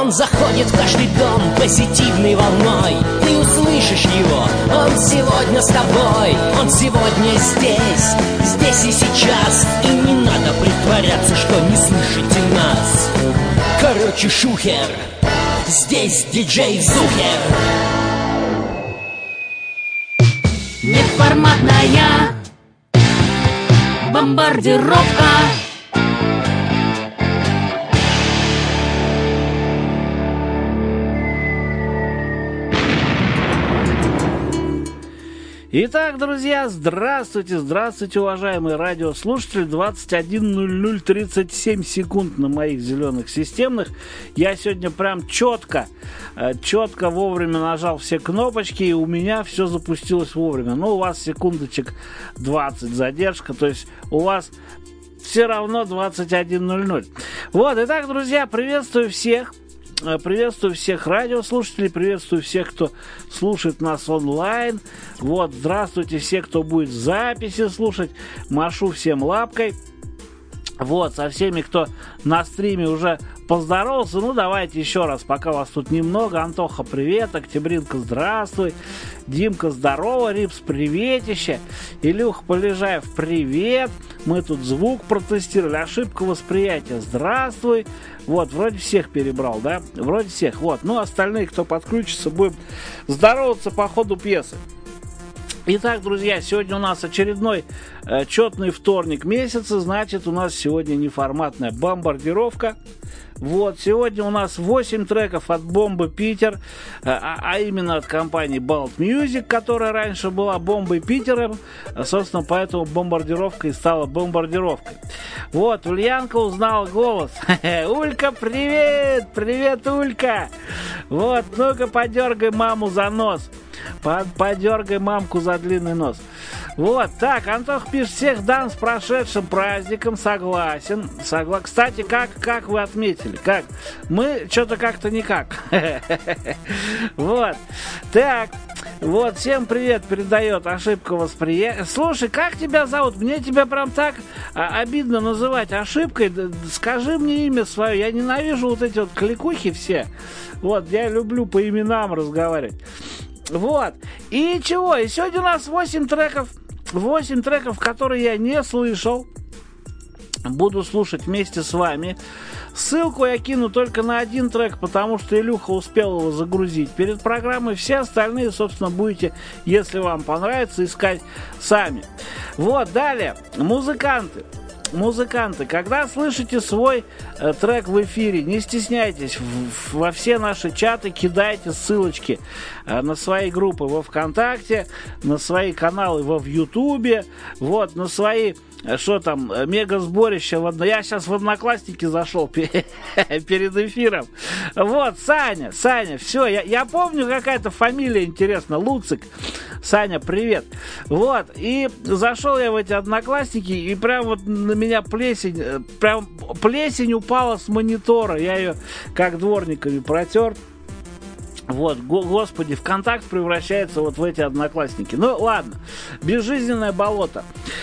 Он заходит в каждый дом позитивной волной. Ты услышишь его, он сегодня с тобой. Он сегодня здесь, здесь и сейчас. И не надо притворяться, что не слышите нас. Короче, Шухер, здесь диджей Зухер. Неформатная бомбардировка. Итак, друзья, здравствуйте, здравствуйте, уважаемые радиослушатели. 21:00:37 секунд на моих зеленых системных. Я сегодня прям четко вовремя нажал все кнопочки, и у меня все запустилось вовремя. Ну, у вас секундочек 20 задержка, то есть у вас все равно 21:00. Вот, итак, друзья, приветствую всех. Приветствую всех радиослушателей, приветствую всех, кто слушает нас онлайн. Вот, здравствуйте все, кто будет в записи слушать. Машу всем лапкой. Вот, со всеми, кто на стриме уже поздоровался. Ну, давайте еще раз, пока вас тут немного. Антоха, привет. Октябринка, здравствуй. Димка, здорово. Рипс, приветище. Илюха Полежаев, привет. Мы тут звук протестировали. Ошибка восприятия, здравствуй. Вот, вроде всех перебрал, да? Вроде всех, вот. Ну, остальные, кто подключится, будем здороваться по ходу пьесы. Итак, друзья, сегодня у нас очередной четный вторник месяца. Значит, у нас сегодня неформатная бомбардировка. Вот, сегодня у нас 8 треков от Бомбы Питер, а именно от компании Balt Music, которая раньше была Бомбой Питера, собственно, поэтому бомбардировка и стала бомбардировкой. Вот, Ульянка узнала голос. Улька, привет! Привет, Улька! Вот, ну-ка, подергай маму за нос. Подергай мамку за длинный нос. Вот, так, Антох пишет, всех дан с прошедшим праздником, согласен. Кстати, как вы отметили? Как? Мы что-то как-то никак. Вот, так, вот, всем привет передает ошибка восприятия. Слушай, как тебя зовут? Мне тебя прям так обидно называть ошибкой. Скажи мне имя свое. Я ненавижу вот эти вот кликухи все. Вот, я люблю по именам разговаривать. Вот, и чего? И сегодня у нас 8 треков, которые я не слышал. Буду слушать вместе с вами. Ссылку я кину только на один трек, потому что Илюха успел его загрузить перед программой. Все остальные, собственно, будете, если вам понравится, искать сами. Вот, далее, музыканты, когда слышите свой трек в эфире, не стесняйтесь, во все наши чаты кидайте ссылочки на свои группы во ВКонтакте, на свои каналы в Ютубе, вот, на свои, что там, мега-сборища. Я сейчас в Одноклассники зашел перед эфиром. Вот, Саня, все, я помню, какая-то фамилия интересная, Луцик. Саня, привет. Вот, и зашел я в эти Одноклассники, и прям вот на меня плесень упала с монитора. Я ее как дворниками протер. Вот, господи, ВКонтакт превращается вот в эти Одноклассники. Ну, ладно, безжизненное болото.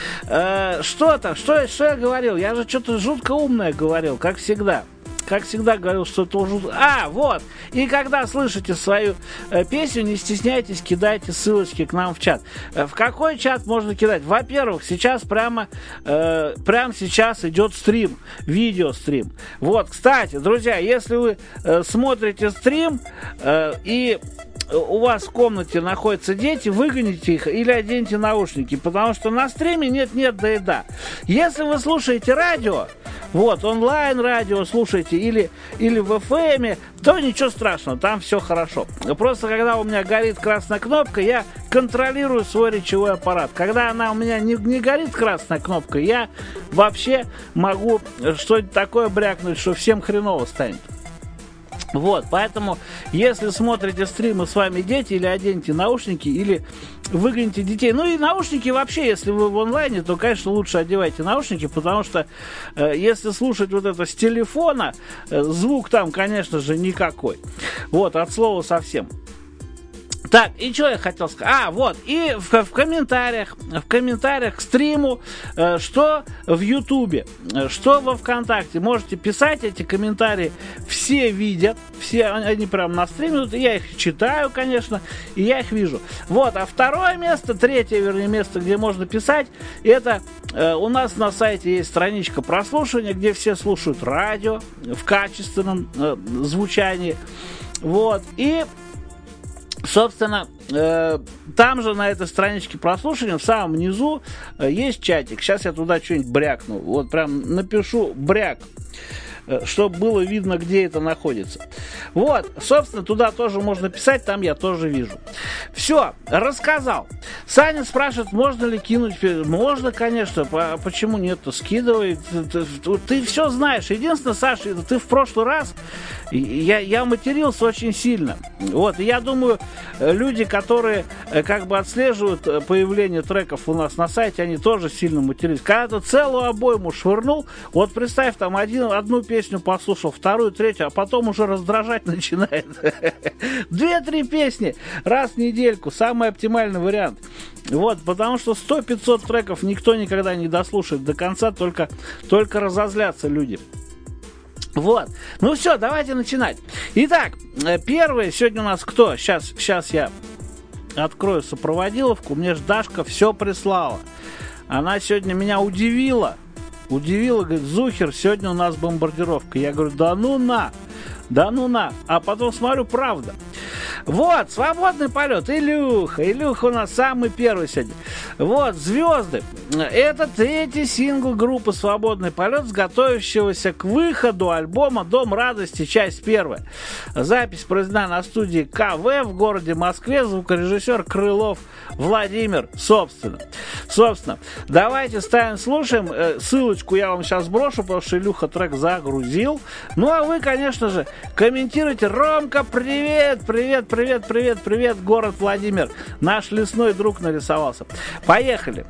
Что я говорил? Я же что-то жутко умное говорил, как всегда. Говорил, что это уже... Вот! И когда слышите свою песню, не стесняйтесь, кидайте ссылочки к нам в чат. В какой чат можно кидать? Во-первых, сейчас прямо сейчас идет стрим, видеострим. Вот, кстати, друзья, если вы смотрите стрим и у вас в комнате находятся дети, выгоните их или оденьте наушники, потому что на стриме нет-нет, да и да. Если вы слушаете радио, вот, онлайн-радио слушаете или в FM, то ничего страшного, там все хорошо. Просто когда у меня горит красная кнопка, я контролирую свой речевой аппарат. Когда она у меня не горит красная кнопка, я вообще могу что-нибудь такое брякнуть, что всем хреново станет. Вот, поэтому, если смотрите стримы, с вами дети, или оденьте наушники, или выгоните детей. Ну и наушники вообще, если вы в онлайне, то, конечно, лучше одевайте наушники, потому что если слушать вот это с телефона, звук там, конечно же, никакой. Вот, от слова совсем. Так, и что я хотел сказать? Вот, и в комментариях к стриму, что в Ютубе, что во ВКонтакте, можете писать эти комментарии, все видят, все они прям на стриме, я их читаю, конечно, и я их вижу. Вот, а второе место, третье, вернее, место, где можно писать, это у нас на сайте есть страничка прослушивания, где все слушают радио в качественном звучании, вот, и собственно, там же на этой страничке прослушивания в самом низу есть чатик. Сейчас я туда что-нибудь брякну. Вот прям напишу бряк, чтобы было видно, где это находится. Вот, собственно, туда тоже можно писать, там я тоже вижу. Все, рассказал. Саня спрашивает, можно ли кинуть. Можно, конечно, почему нет-то, скидывай. Ты все знаешь. Единственное, Саша, ты в прошлый раз, я матерился очень сильно. Вот, и я думаю, люди, которые как бы отслеживают появление треков у нас на сайте, они тоже сильно матерились. Когда ты целую обойму швырнул, вот представь, там одну песню послушал, вторую, третью, а потом уже раздражать начинает. 2-3 песни раз в недельку, самый оптимальный вариант. Вот, потому что 100-500 треков никто никогда не дослушает до конца, только разозлятся люди. Вот, ну все, давайте начинать. Итак, первый сегодня у нас кто? Сейчас я открою сопроводиловку, мне ж Дашка все прислала. Она сегодня меня удивила, говорит, Зухер, сегодня у нас бомбардировка. Я говорю, да ну на. А потом смотрю, правда. Вот, свободный полет. Илюха у нас самый первый сегодня. Вот, звезды. Это третий сингл группы «Свободный полет», с готовящегося к выходу альбома «Дом радости», часть первая. Запись произведена на студии КВ в городе Москве. Звукорежиссер Крылов Владимир, собственно. Давайте ставим, слушаем. Ссылочку я вам сейчас брошу, потому что Илюха трек загрузил. Ну, а вы, конечно же, комментируйте. Ромка, привет, город Владимир. Наш лесной друг нарисовался. Поехали.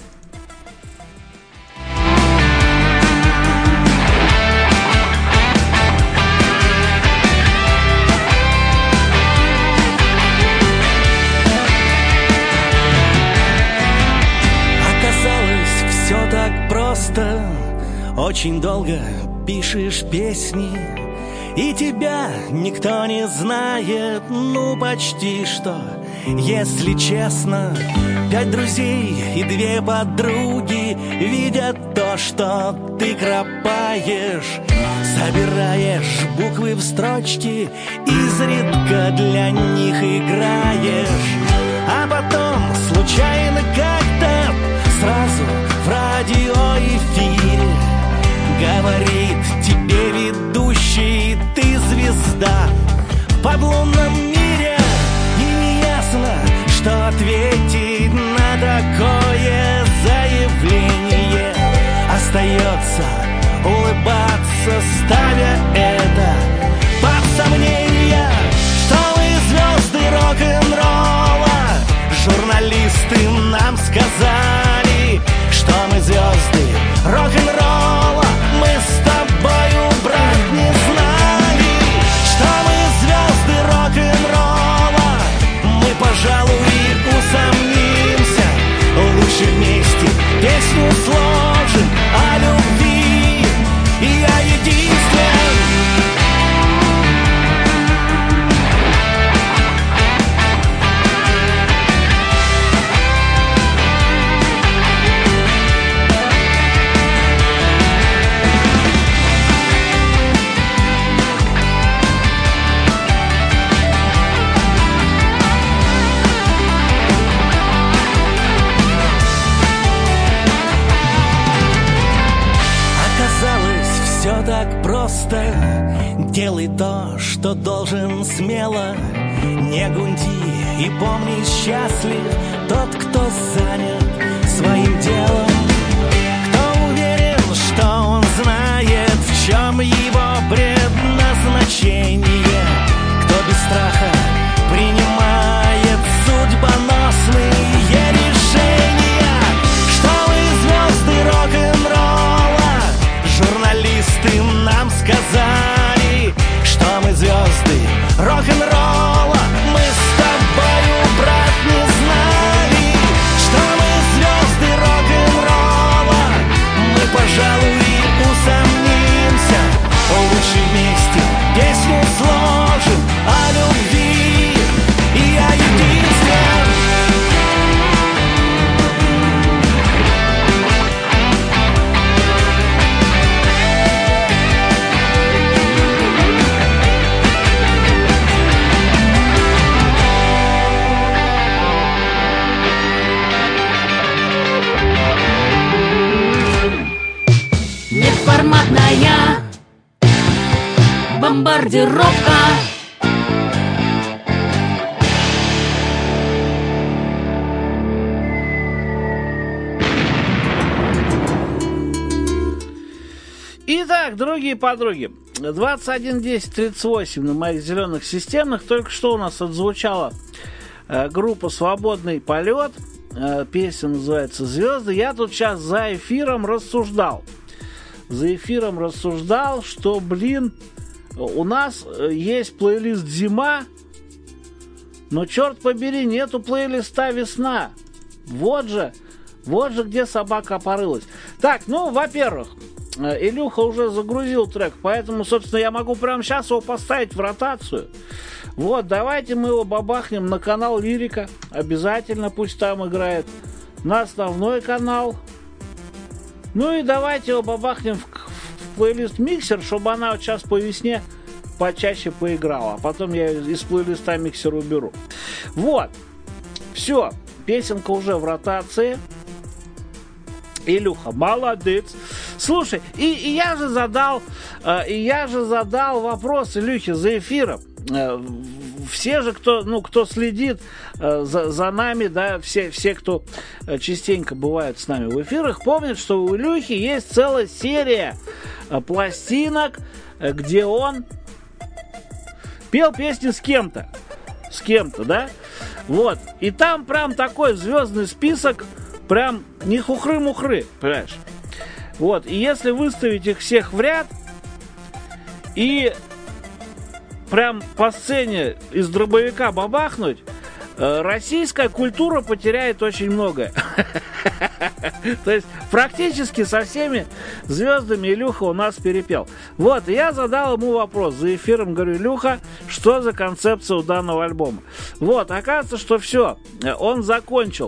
Оказалось, все так просто. Очень долго пишешь песни, и тебя никто не знает, ну почти что. Если честно, 5 друзей и 2 подруги видят то, что ты кропаешь. Собираешь буквы в строчки, изредка для них играешь. А потом случайно как-то сразу в радиоэфире говорит тебе ведущий, ты звезда в подлунном мире. И неясно, что ответить на такое заявление. Остается улыбаться, ставя это под сомнение, что мы звезды рок-н-ролла. Журналисты нам сказали, что мы звезды рок-н-ролла. Мы с тобою, брат, не знали, что мы звезды рок-н-ролла. Мы, пожалуй, усомнимся. Лучше вместе песню сложим о любви и о единстве. Так просто делай то, что должен смело. Не гунди и помни, счастлив тот, кто занят своим делом. Кто уверен, что он знает, в чем его предназначение. Кто без страха принимает судьбоносные решения. Что мы звезды рок-н-ролла. Журналисты нам сказали, что мы звезды рок-н-ролла. Мы с тобою, брат. бесповоротная бомбардировка. Итак, дорогие подруги, 21.10.38 на моих зеленых системных. Только что у нас отзвучала группа «Свободный полет». Песня называется «Звезды». Я тут сейчас за эфиром рассуждал. Что, у нас есть плейлист «Зима», но, черт побери, нету плейлиста «Весна». Вот же где собака порылась. Так, ну, во-первых, Илюха уже загрузил трек, поэтому, собственно, я могу прямо сейчас его поставить в ротацию. Вот, давайте мы его бабахнем на канал Лирика. Обязательно пусть там играет. На основной канал. Ну и давайте его бабахнем в плейлист Миксер, чтобы она вот сейчас по весне почаще поиграла. А потом я из плейлиста Миксер уберу. Вот. Все. Песенка уже в ротации. Илюха, молодец. Слушай, и я же задал вопрос Илюхе за эфиром. Все же, кто следит за нами, да, все, кто частенько бывают с нами в эфирах, помнят, что у Илюхи есть целая серия пластинок, где он пел песни с кем-то, да, вот, и там прям такой звездный список, прям не хухры-мухры, понимаешь, вот, и если выставить их всех в ряд и прям по сцене из дробовика бабахнуть, российская культура потеряет очень многое. То есть практически со всеми звездами Илюха у нас перепел. Вот, и я задал ему вопрос за эфиром, говорю: Илюха, что за концепция у данного альбома? Вот, оказывается, что все, он закончил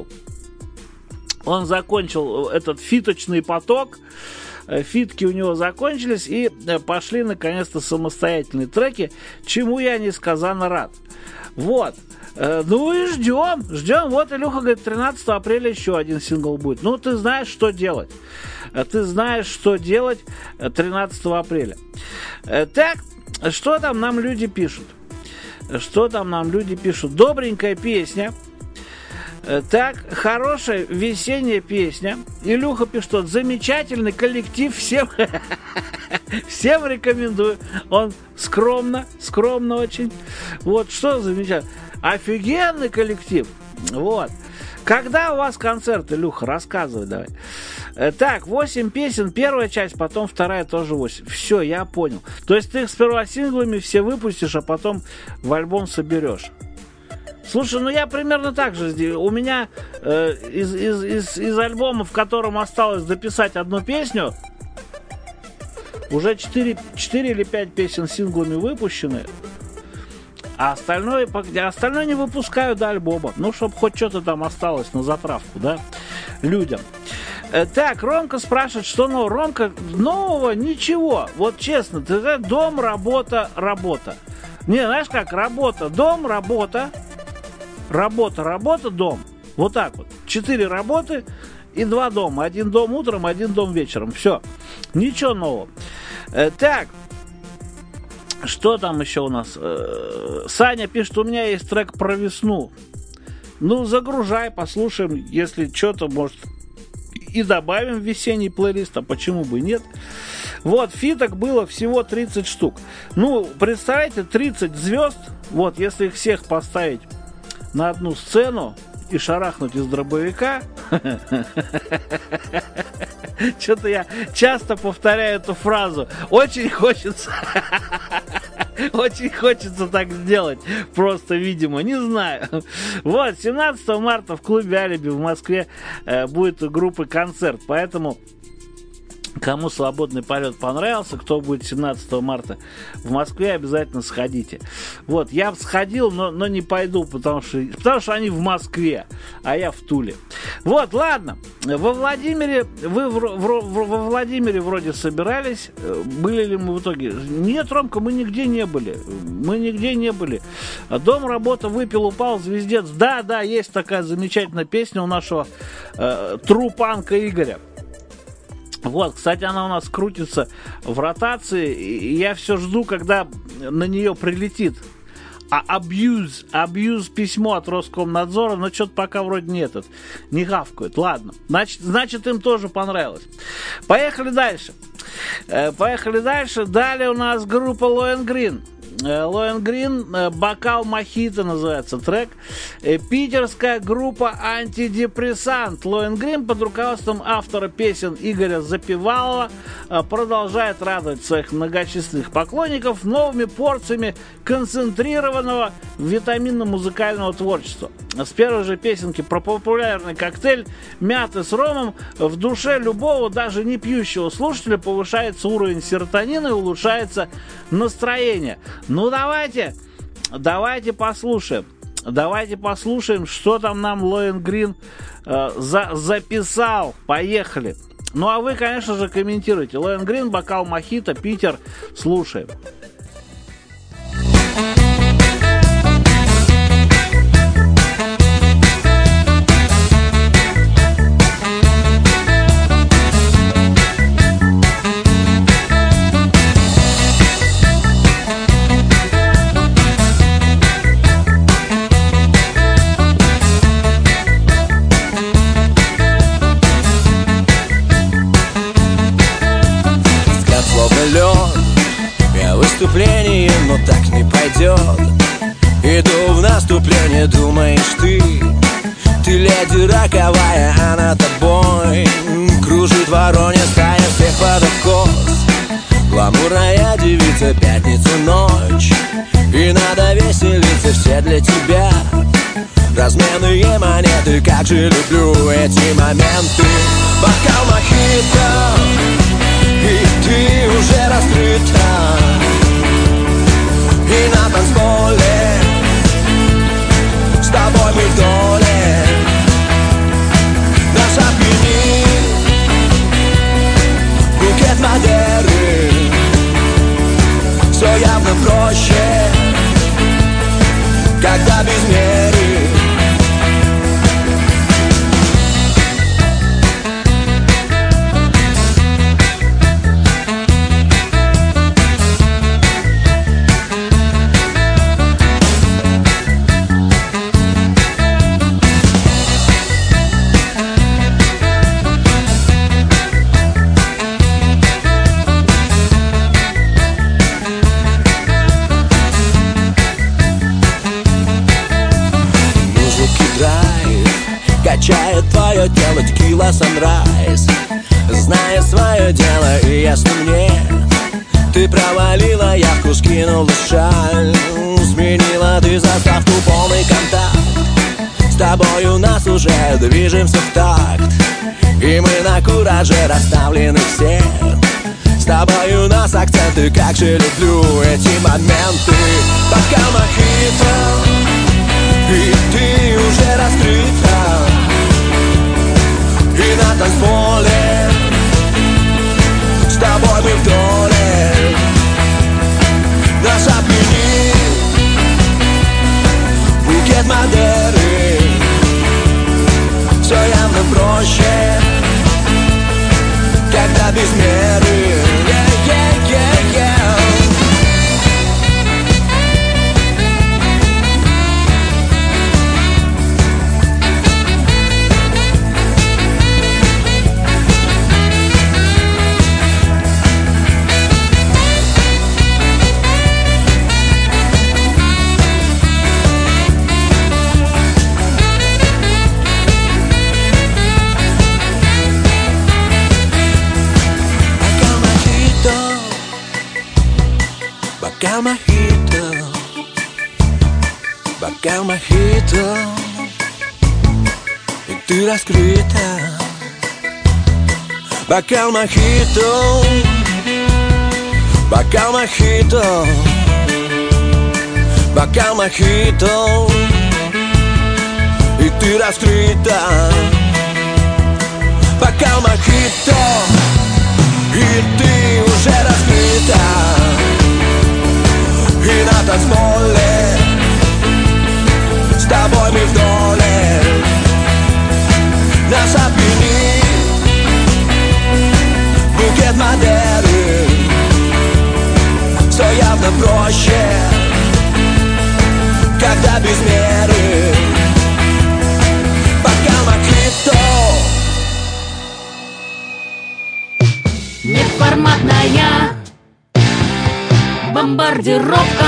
этот фиточный поток. Фитки у него закончились, и пошли наконец-то самостоятельные треки, чему я несказанно рад. Вот. Ну и ждем. Вот Илюха говорит, 13 апреля еще один сингл будет. Ну, ты знаешь, что делать. 13 апреля. Так, что там нам люди пишут? Добренькая песня. Так, хорошая весенняя песня. Илюха пишет, замечательный коллектив, всем рекомендую. Он скромно очень. Вот, что замечательно. Офигенный коллектив. Вот. Когда у вас концерт, Илюха, рассказывай давай. Так, 8 песен, первая часть, потом вторая тоже 8. Все, я понял. То есть ты их сперва синглами все выпустишь, а потом в альбом соберешь. Слушай, ну я примерно так же сделал. У меня из альбома, в котором осталось дописать одну песню, уже 4 или 5 песен синглами выпущены, а остальное не выпускаю до альбома. Ну, чтобы хоть что-то там осталось на затравку, да, людям. Так, Ромка спрашивает, что нового. Ромка, нового ничего. Вот честно, ты знаешь, дом, работа. Не, знаешь как, работа, дом, работа, дом. Вот так вот. 4 работы и 2 дома. 1 дом утром, 1 дом вечером. Все. Ничего нового. Так. Что там еще у нас? Саня пишет, у меня есть трек про весну. Ну, загружай, послушаем. Если что-то, может, и добавим в весенний плейлист. А почему бы и нет? Вот, фиток было всего 30 штук. Ну, представляете, 30 звезд. Вот, если их всех поставить на одну сцену и шарахнуть из дробовика. Что-то я часто повторяю эту фразу. Очень хочется так сделать. Просто, видимо, не знаю. Вот, 17 марта в клубе «Алиби» в Москве будет у группы концерт. Поэтому кому «Свободный полет» понравился, кто будет 17 марта в Москве, обязательно сходите. Вот, я бы сходил, но не пойду, потому что они в Москве, а я в Туле. Вот, ладно. Во Владимире, вы во Владимире вроде собирались. Были ли мы в итоге? Нет, Ромка, мы нигде не были. Дом, работа, выпил, упал, звездец. Да, есть такая замечательная песня у нашего трупанка Игоря. Вот, кстати, она у нас крутится в ротации, и я все жду, когда на нее прилетит. Абьюз письмо от Роскомнадзора, но что-то пока вроде не гавкают. Ладно, значит им тоже понравилось. Поехали дальше. Далее у нас группа Lohengrin. Lohengrin, «Бокал мохито» называется трек. Питерская группа «Антидепрессант». Lohengrin под руководством автора песен Игоря Запевалова продолжает радовать своих многочисленных поклонников новыми порциями концентрированного витаминно-музыкального творчества. С первой же песенки про популярный коктейль мяты с ромом в душе любого, даже не пьющего слушателя, повышается уровень серотонина и улучшается настроение. Ну давайте послушаем. Давайте послушаем, что там нам Lohengrin записал. Поехали. Ну а вы, конечно же, комментируйте. Lohengrin, «Бокал мохито», Питер. Слушаем. Выступление, но так не пойдет. Иду в наступление, думаешь ты леди роковая, а над тобой кружит воронья стая всех под откос. Гламурная девица, пятница ночь, и надо веселиться, все для тебя. Разменные монеты, как же люблю эти моменты. Бокал мохито, и ты уже раскрыта. И на танцполе с тобой мы в доле. Нас опьянит букет Мадеры. Все явно проще, когда без меры. Качает твое тело текила санрайз. Зная свое дело и ясно мне, ты провалила явку, скинула шаль. Сменила ты заставку, полный контакт. С тобой у нас уже движемся в такт, и мы на кураже расставлены все. С тобой у нас акценты, как же люблю эти моменты. Бокал мохито, и ты уже раскрыта. И на танцполе с тобой мы в доле. Нас опьянит букет Мадеры. Все явно проще, когда без меры. Бокал мохито, бокал мохито, и ты раскрыта. Бокал мохито, бокал мохито, бокал мохито, и ты раскрыта. Бокал мохито, и ты уже раскрыта. И на танцполе с тобой мы в доле. Нас опьянит проще, когда без меры. Пока мохито. Неформатная бомбардировка.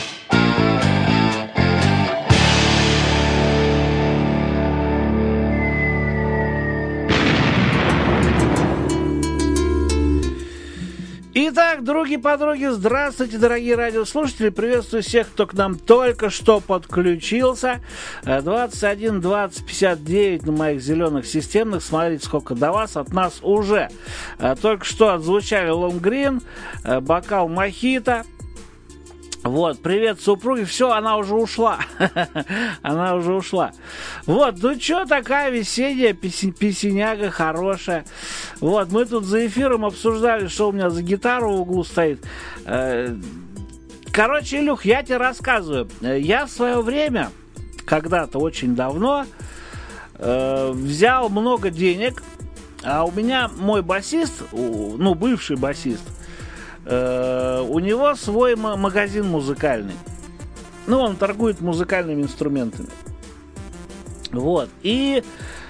Итак, други-подруги, здравствуйте, дорогие радиослушатели. Приветствую всех, кто к нам только что подключился. 21 20 59 на моих зеленых системных. Смотрите, сколько до вас. От нас уже только что отзвучали Лонгрин, бокал мохито. Вот, привет, супруге. Все, она уже ушла. Она уже ушла. Вот, ну что, такая весенняя песеняга хорошая. Вот, мы тут за эфиром обсуждали, что у меня за гитара в углу стоит. Короче, Илюх, я тебе рассказываю. Я в свое время, когда-то очень давно, взял много денег, а у меня мой басист, ну, бывший басист, у него свой магазин музыкальный. Ну, он торгует музыкальными инструментами. Вот. И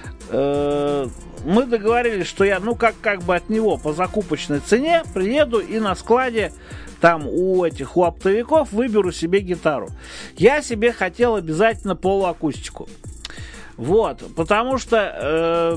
мы договорились, что я, ну, как бы от него по закупочной цене приеду и на складе там у оптовиков выберу себе гитару. Я себе хотел обязательно полуакустику. Вот. Потому что...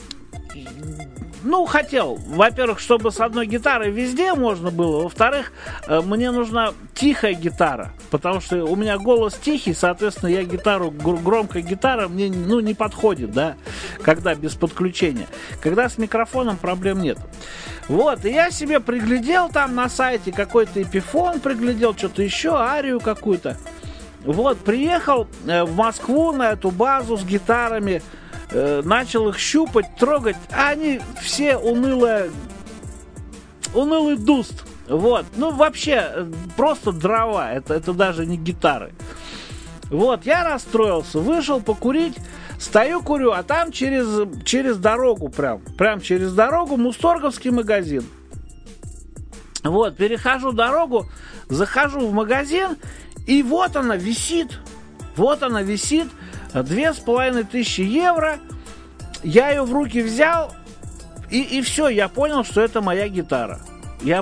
ну, хотел, во-первых, чтобы с одной гитарой везде можно было, во-вторых, мне нужна тихая гитара, потому что у меня голос тихий, соответственно, я гитару, громкая гитара мне, ну, не подходит, да, когда без подключения. Когда с микрофоном проблем нет. Вот, и я себе приглядел там на сайте какой-то Эпифон, приглядел что-то еще, арию какую-то. Вот, приехал в Москву на эту базу с гитарами, начал их щупать, трогать, а они все унылый дуст. Вот. Ну, вообще, просто дрова. Это даже не гитары. Вот, я расстроился, вышел покурить, стою, курю, а там через дорогу прям через дорогу Мусторговский магазин. Вот, перехожу дорогу, захожу в магазин, и вот она висит. 2500 евро. Я ее в руки взял, и все, я понял, что это моя гитара. И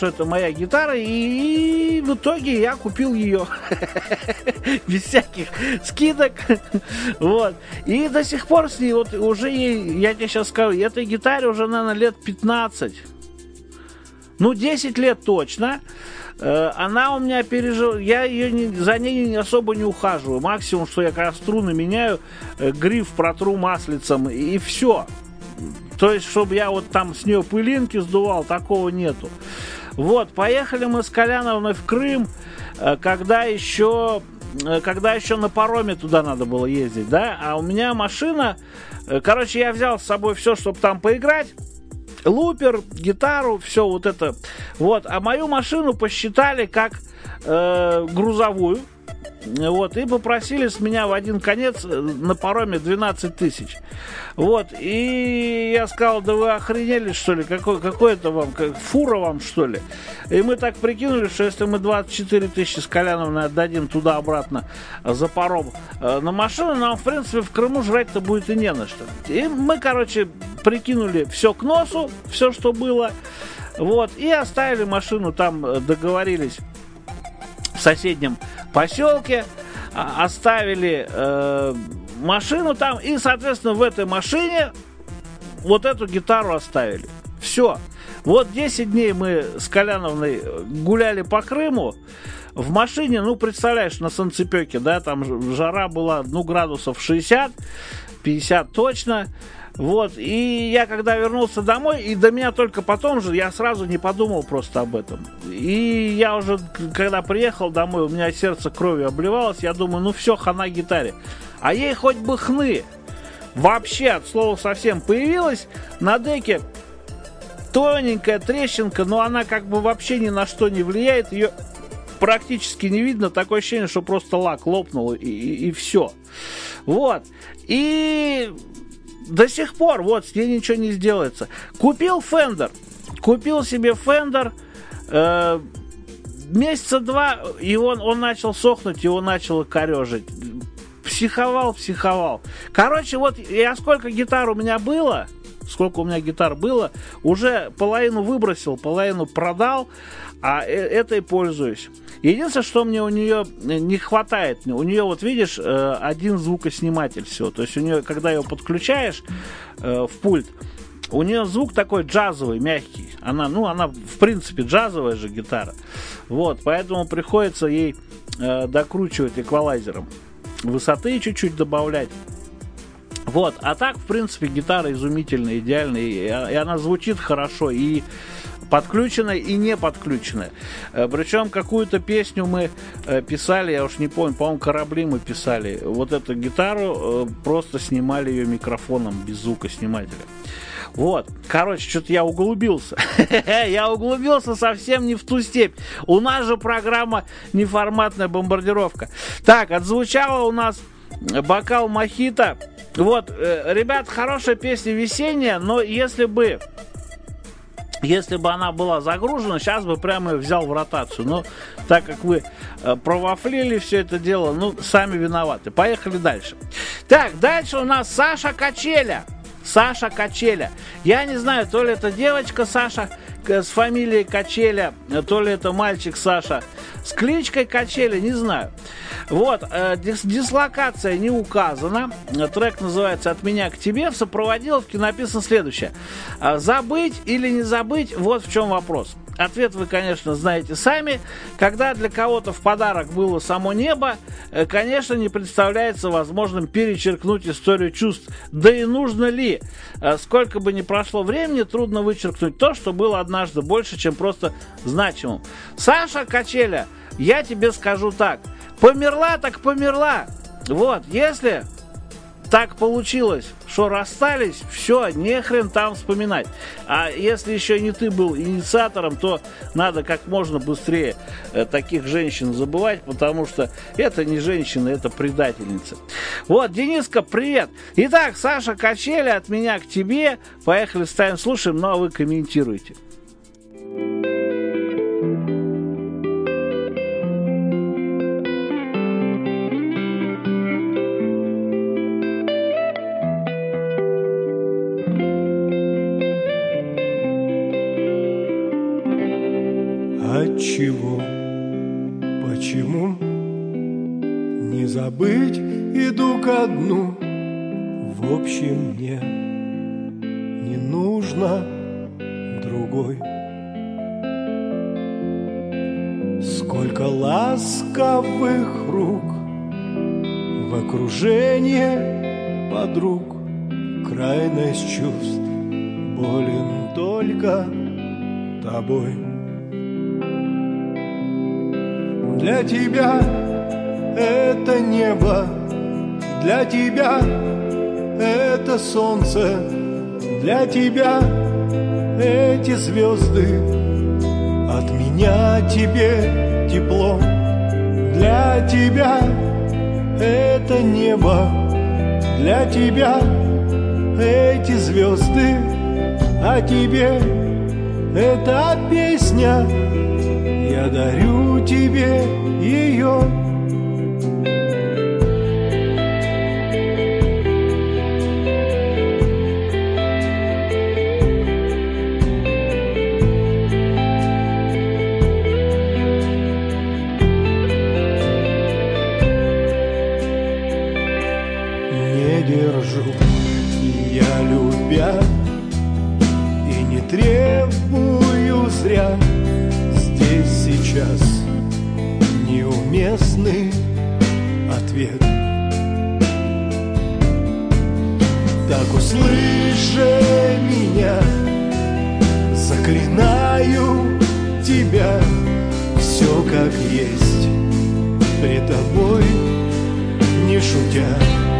в итоге я купил ее. Без всяких скидок. Вот. И до сих пор с ней, вот уже ей, я тебе сейчас скажу, этой гитаре уже, наверное, лет 15. Ну, 10 лет точно. Она у меня пережила, я ее за ней особо не ухаживаю. Максимум, что я когда струны меняю, гриф протру маслицем, и все. То есть, чтобы я вот там с нее пылинки сдувал, такого нету. Вот, поехали мы с Коляновной в Крым, когда еще на пароме туда надо было ездить, да, а у меня машина, короче, я взял с собой все, чтобы там поиграть. Лупер, гитару, все вот это. Вот. А мою машину посчитали как грузовую. Вот. И попросили с меня в один конец на пароме 12 тысяч. Вот. И я сказал, да вы охренели, что ли? Какой это вам? Фура вам, что ли? И мы так прикинули, что если мы 24 тысячи с Коляновной отдадим туда-обратно за паром на машину, нам, в принципе, в Крыму жрать-то будет и не на что. И мы, короче, прикинули все к носу, все, что было. Вот. И оставили машину там, договорились в соседнем поселке, оставили машину там, и, соответственно, в этой машине вот эту гитару оставили. Все. Вот 10 дней мы с Коляновной гуляли по Крыму. В машине, ну, представляешь, на солнцепеке, да, там жара была, ну, градусов 60, 50 точно. Вот, и я когда вернулся домой, и до меня только потом же, я сразу не подумал просто об этом. И я уже, когда приехал домой, у меня сердце кровью обливалось, я думаю, ну все, хана гитаре. А ей хоть бы хны. Вообще, от слова совсем, появилась на деке тоненькая трещинка, но она как бы вообще ни на что не влияет, ее практически не видно, такое ощущение, что просто лак лопнул, и все. Вот, и... До сих пор, вот, с ней ничего не сделается. Купил себе Fender. месяца 2, и он начал сохнуть, его начало корежить. Психовал. Короче, вот я сколько гитар у меня было, уже половину выбросил, половину продал, а этой пользуюсь. Единственное, что мне у нее не хватает, у нее, вот видишь, один звукосниматель всего. То есть у нее, когда ее подключаешь в пульт, у нее звук такой джазовый, мягкий. Она в принципе джазовая же гитара. Вот, поэтому приходится ей докручивать эквалайзером. Высоты чуть-чуть добавлять. Вот, а так, в принципе, гитара изумительная, идеальная, и она звучит хорошо, и подключенная, и не подключенная. Причем какую-то песню мы писали, я уж не помню, по-моему, «Корабли» мы писали. Вот эту гитару просто снимали ее микрофоном без звукоснимателя. Вот, короче, что-то я углубился. Я углубился совсем не в ту степь. У нас же программа «Неформатная бомбардировка». Так, отзвучала у нас «Бокал мохито». Вот, ребят, хорошая песня весенняя, но если бы она была загружена, сейчас бы прямо ее взял в ротацию. Но так как вы провафлили все это дело, сами виноваты. Поехали дальше. Так, дальше у нас Саша Качеля. Я не знаю, то ли это девочка Саша с фамилией Качеля, то ли это мальчик Саша с кличкой Качеля, не знаю. Вот, дислокация не указана. Трек называется «От меня к тебе». В сопроводиловке написано следующее. Забыть или не забыть, вот в чем вопрос. Ответ вы, конечно, знаете сами. Когда для кого-то в подарок было само небо, конечно, не представляется возможным перечеркнуть историю чувств. Да и нужно ли? Сколько бы ни прошло времени, трудно вычеркнуть то, что было однажды больше, чем просто значимым. Саша Качеля, я тебе скажу так. Померла так померла. Вот, если так получилось, что расстались, все, не хрен там вспоминать. А если еще не ты был инициатором, то надо как можно быстрее таких женщин забывать, потому что это не женщина, это предательница. Вот, Дениска, привет. Итак, Саша Качеля, «От меня к тебе». Поехали, ставим, слушаем, ну а вы комментируйте. Отчего, почему не забыть, иду ко дну? В общем, мне не нужно другой. Сколько ласковых рук в окружении подруг, крайность чувств болен только тобой. Для тебя это небо, для тебя это солнце, для тебя эти звезды, от меня тебе тепло. Для тебя это небо, для тебя эти звезды, а тебе эта песня. Я дарю тебе ее. Не держу я, любя, и не требую зря. Сейчас неуместный ответ. Так услыши меня, заклинаю тебя, все как есть, пред тобой не шутя.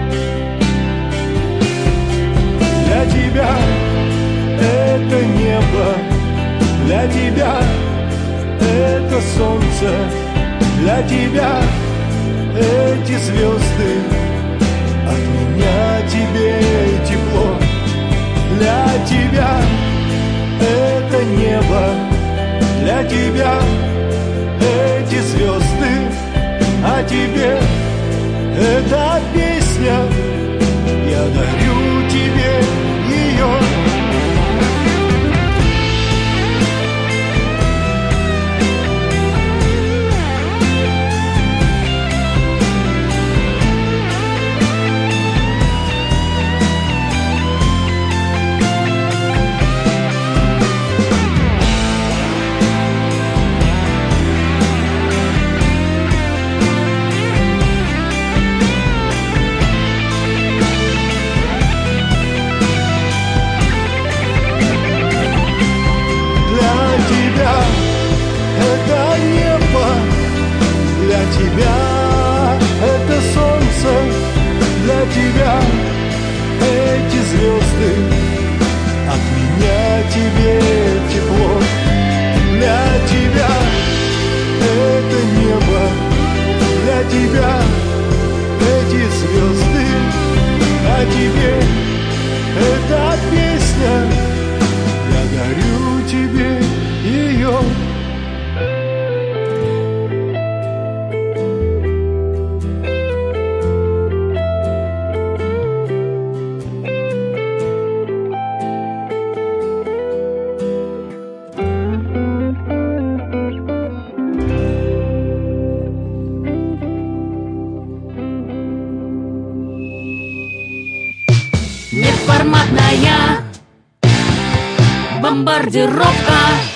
Для тебя это небо, для тебя это солнце, для тебя эти звезды, от меня тебе тепло. Для тебя это небо, для тебя звезды, а тебе эта песня, я дарю тебе ее. Это небо, для тебя это солнце, для тебя эти звезды, от меня тебе тепло. Для тебя это небо, для тебя эти звезды, а тебе эта песня, я дарю тебе ее. Неформатная бомбардировка.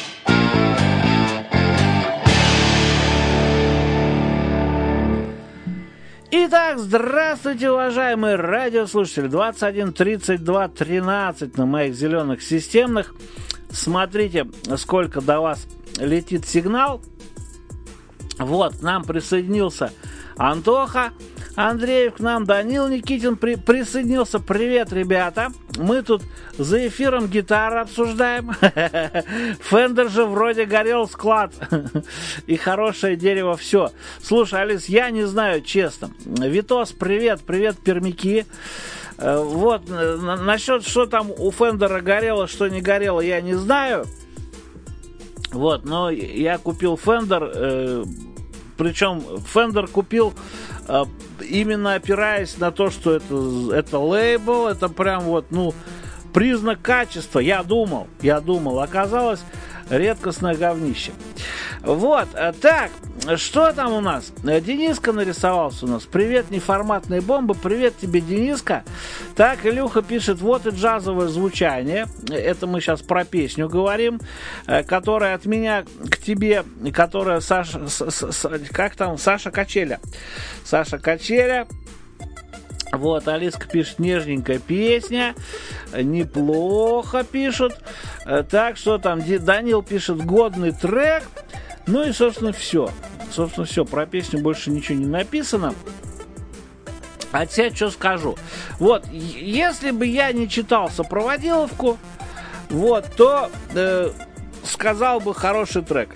Итак, здравствуйте, уважаемые радиослушатели. 21 32 13 на моих зеленых системных. Смотрите, сколько до вас летит сигнал. Вот, к нам присоединился Антоха Андреев, к нам Данил Никитин присоединился. Привет, ребята. Мы тут за эфиром гитары обсуждаем. Фендер же вроде горел склад. И хорошее дерево, все. Слушай, Алис, я не знаю, честно. Витос, привет, пермяки. Вот, насчет, что там у Фендера горело, что не горело, я не знаю. Вот, но я купил Фендер, причем Фендер купил именно опираясь на то, что это лейбл, это прям вот, ну, признак качества, я думал, оказалось редкостное говнище. Вот, так, что там у нас? Дениска нарисовался у нас. Привет, неформатные бомбы. Привет тебе, Дениска. Так, Илюха пишет, вот и джазовое звучание. Это мы сейчас про песню говорим, которая от меня к тебе, которая Саша Качеля. Саша Качеля. Вот, Алиска пишет, нежненькая песня, неплохо пишут. Так, что там, Данил пишет, годный трек. Ну и, собственно, все. Про песню больше ничего не написано. От себя что скажу. Вот, если бы я не читал сопроводиловку, вот, то сказал бы хороший трек.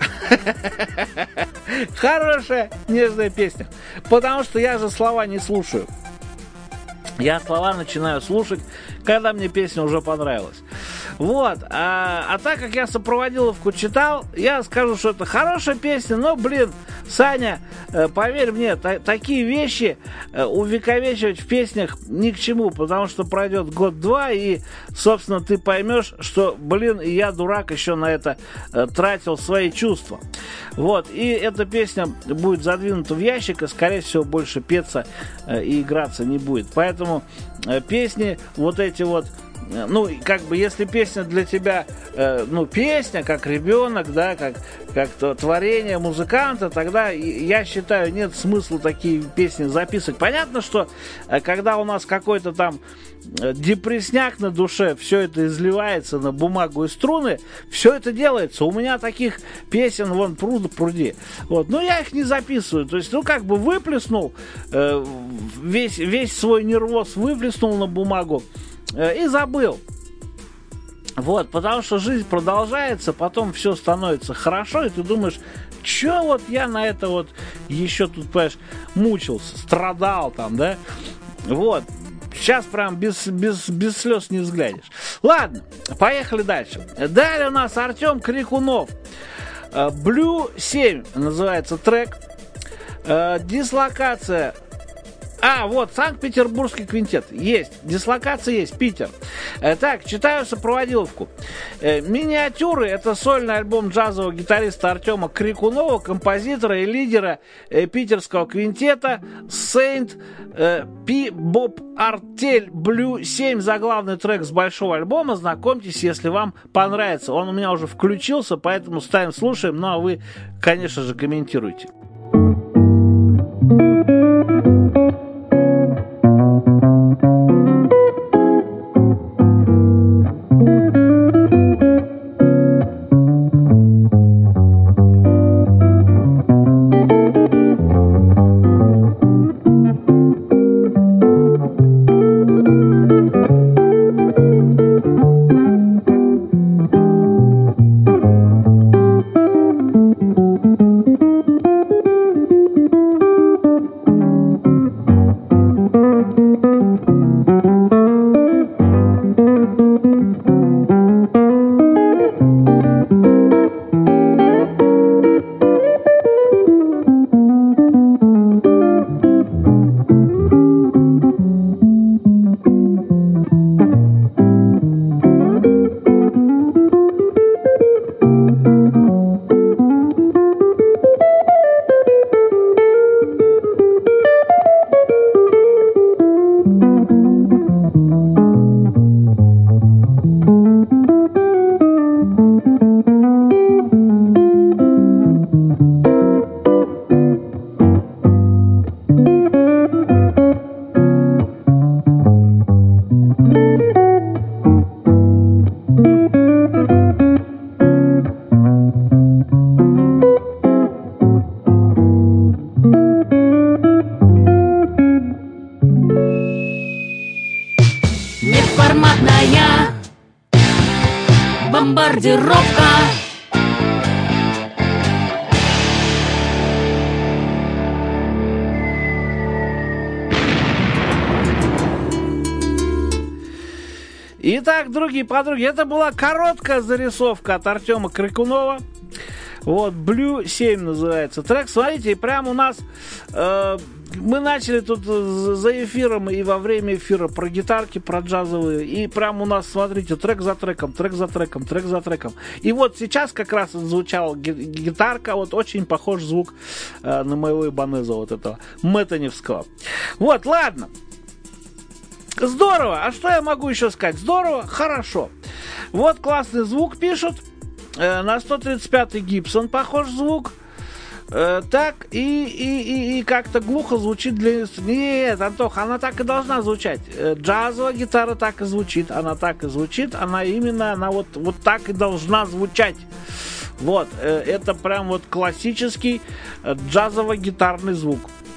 Хорошая, нежная песня. Потому что я же слова не слушаю. Я слова начинаю слушать, когда мне песня уже понравилась. Вот, а так как я сопроводиловку читал, я скажу, что это хорошая песня, но, блин, Саня, поверь мне, такие вещи увековечивать в песнях ни к чему, потому что пройдет год-два, и, собственно, ты поймешь, что, блин, я, дурак, еще на это тратил свои чувства. Вот, и эта песня будет задвинута в ящик, и, скорее всего, больше петься и играться не будет. Поэтому песни вот эти вот, ну, как бы, если песня для тебя, ну, песня, как ребенок, да, как творение музыканта, тогда, я считаю, нет смысла такие песни записывать. Понятно, что когда у нас какой-то там депрессняк на душе, все это изливается на бумагу и струны, все это делается. У меня таких песен вон пруд-пруди. Вот. Но я их не записываю. То есть, ну, как бы выплеснул, весь свой нервоз выплеснул на бумагу и забыл. Вот, потому что жизнь продолжается, потом все становится хорошо, и ты думаешь, что вот я на это вот еще тут, понимаешь, мучился, страдал там, да? Вот. Сейчас прям без слез не взглянешь. Ладно, поехали дальше. Далее у нас Артем Крикунов. Blue 7 называется трек. Дислокация. Вот, Санкт-Петербургский квинтет. Есть. Дислокация есть. Питер. Так, читаю сопроводиловку. Миниатюры — это сольный альбом джазового гитариста Артема Крикунова, композитора и лидера питерского квинтета Saint P. Bob Артель. Blue 7 заглавный трек с большого альбома. Знакомьтесь, если вам понравится. Он у меня уже включился, поэтому ставим, слушаем. Ну а вы, конечно же, комментируйте. Неформатная бомбардировка. Итак, другие подруги, это была короткая зарисовка от Артема Крикунова. Вот, Blue 7 называется трек. Смотрите, прямо у нас мы начали тут за эфиром и во время эфира про гитарки, про джазовые. И прямо у нас, смотрите, трек за треком, трек за треком, трек за треком. И вот сейчас как раз звучала гитарка. Вот очень похож звук на моего Ибанеза, вот этого Мэттоневского. Вот, ладно. Здорово. А что я могу еще сказать? Здорово, хорошо. Вот классный звук пишут. На 135-й Гибсон похож звук. Так, и как-то глухо звучит для... Нет, Антох, она так и должна звучать. Джазовая гитара так и звучит. Она так и звучит. Она именно, она вот так и должна звучать. Вот, это прям вот классический джазово-гитарный звук.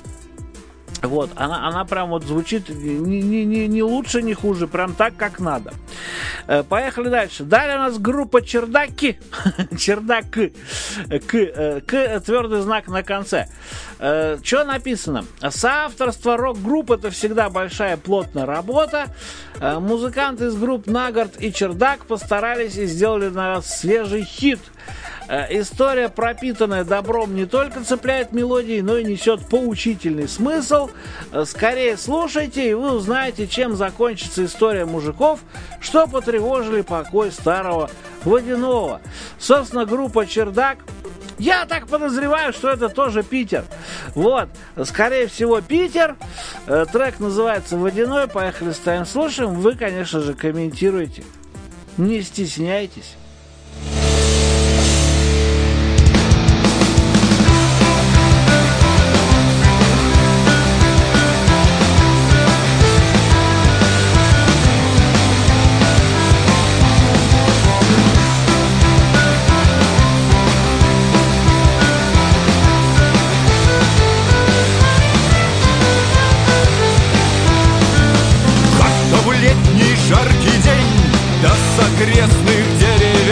Вот, она прям вот звучит не лучше, не хуже, прям так, как надо. Поехали дальше. Далее у нас группа Чердаки. Чердак. К, твердый знак на конце. Что написано? Соавторство рок-групп — это всегда большая плотная работа. Музыканты из групп Нагарт и Чердак постарались и сделали на нас свежий хит. История, пропитанная добром, не только цепляет мелодии, но и несет поучительный смысл. Скорее слушайте, и вы узнаете, чем закончится история мужиков, что потревожили покой старого Водяного. Собственно, группа Чердак, я так подозреваю, что это тоже Питер. Вот, скорее всего, Питер. Трек называется «Водяной». Поехали, ставим, слушаем. Вы, конечно же, комментируйте. Не стесняйтесь. Жаркий день до с окрестных деревень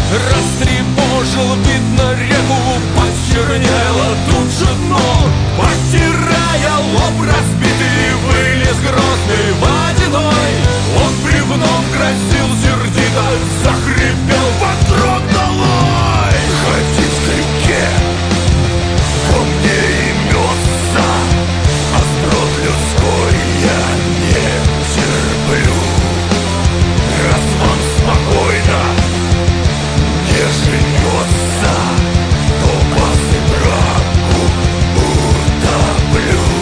растревожил, видно, реку, почернело тут же дно. Потирая лоб разбитый, вылез грозный водяной. Он бревном грозил сердито, захрипел патрон долой. Ходить к реке, по мне имется, острот людской я не терплю. Раз вам спокойно не живется, то вас и браку утоплю.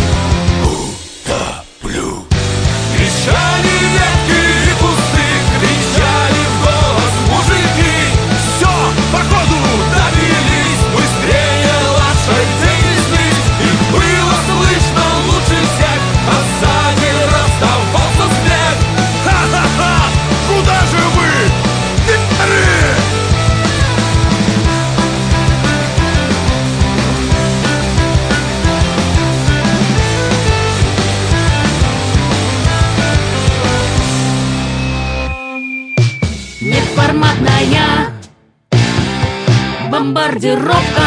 Кричали ветки и кусты, кричали в голос мужики. Все, походу добились, быстрее лошадей неслись. Их было слышно лучше всех, а сзади раздавался смех. Ха-ха-ха, куда же вы, пи***ры? Неформатная бомбардировка.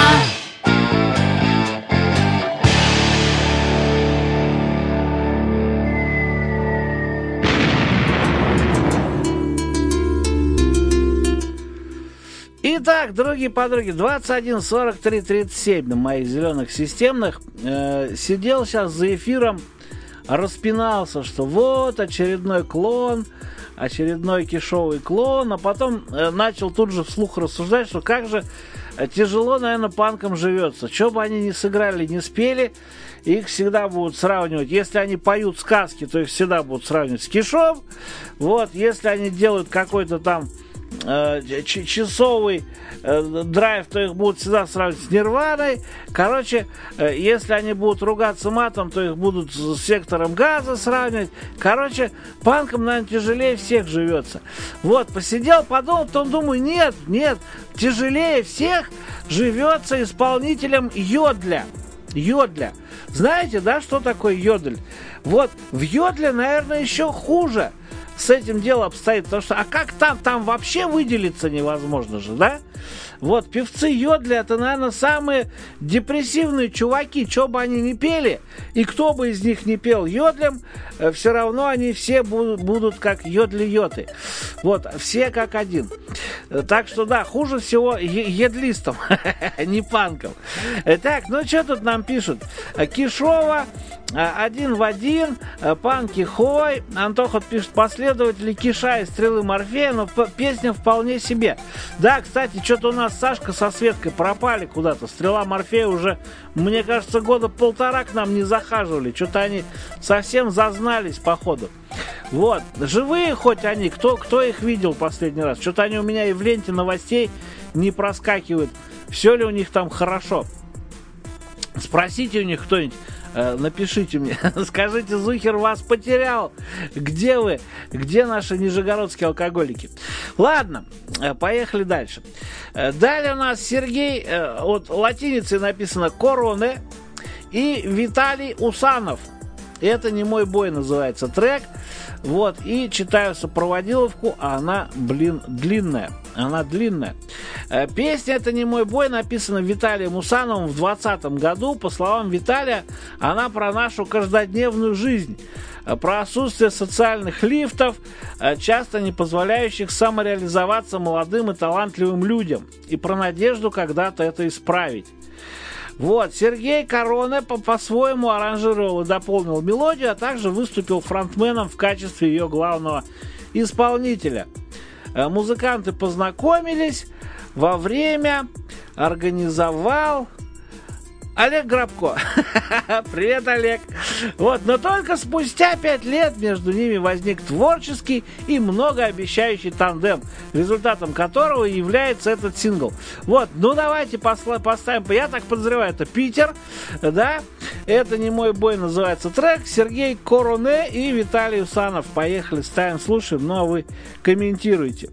Итак, дорогие подруги, 21 43 37 на моих зеленых системных. Сидел сейчас за эфиром, распинался, что вот очередной клон, очередной кишовый клон, а потом начал тут же вслух рассуждать, что как же тяжело, наверное, панкам живется. Что бы они ни сыграли, не спели, их всегда будут сравнивать. Если они поют сказки, то их всегда будут сравнивать с Кишом. Вот, если они делают какой-то там часовый драйв, то их будут всегда сравнивать с Нирваной. Короче, если они будут ругаться матом, то их будут с Сектором Газа сравнивать. Короче, панкам, наверное, тяжелее всех живется. Вот, посидел, подумал, потом думаю, нет, тяжелее всех живется исполнителем йодля. Йодля. Знаете, да, что такое йодль? Вот, в йодле, наверное, еще хуже с этим дело обстоит, потому что, а как там вообще выделиться невозможно же, да? Вот, певцы йодля, это, наверное, самые депрессивные чуваки, что бы они ни пели, и кто бы из них не пел йодлем, все равно они все будут как йодли-йоты. Вот, все как один. Так что, да, хуже всего едлистам, не панкам. Так, ну что тут нам пишут? Кишова, один в один, панки хой. Антохот пишет, последователи Киша и Стрелы Морфея, но песня вполне себе. Да, кстати, что-то у нас Сашка со Светкой пропали куда-то. Стрела Морфея уже, мне кажется, года полтора к нам не захаживали. Что-то они совсем зазнались, походу. Вот, живые хоть они, кто их видел последний раз? Что-то они у меня и в ленте новостей не проскакивают. Все ли у них там хорошо? Спросите у них кто-нибудь. Напишите мне, скажите, Зухер вас потерял. Где вы? Где наши нижегородские алкоголики? Ладно, поехали дальше. Далее у нас Сергей, вот латиницей написано Короне, и Виталий Усанов. Это «Не мой бой» называется трек. Вот, и читаю сопроводиловку, а она, длинная. Она длинная. Песня «Это не мой бой» написана Виталием Усановым в 2020 году. По словам Виталия, она про нашу каждодневную жизнь, про отсутствие социальных лифтов, часто не позволяющих самореализоваться молодым и талантливым людям, и про надежду когда-то это исправить. Вот, Сергей Короне по-своему аранжировал и дополнил мелодию, а также выступил фронтменом в качестве ее главного исполнителя. Музыканты познакомились во время, организовал Олег Грабко. Привет, Олег. Вот, но только спустя 5 лет между ними возник творческий и многообещающий тандем, результатом которого является этот сингл. Вот, ну давайте поставим, я так подозреваю, это Питер, да? Это «Не мой бой» называется трек. Сергей Короне и Виталий Усанов. Поехали, ставим, слушаем, ну а вы комментируйте.